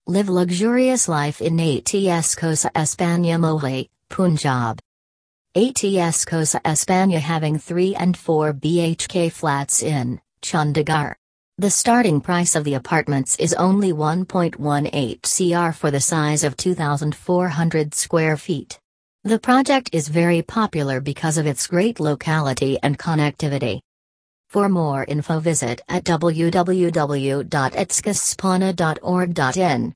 Live luxurious life in ATS Cosa Espana Mohali, Punjab. ATS Cosa Espana having 3 and 4 BHK flats in Chandigarh. The starting price of the apartments is only 1.18 crore for the size of 2,400 square feet. The project is very popular because of its great locality and connectivity. For more info visit at www.atskaspana.org.in.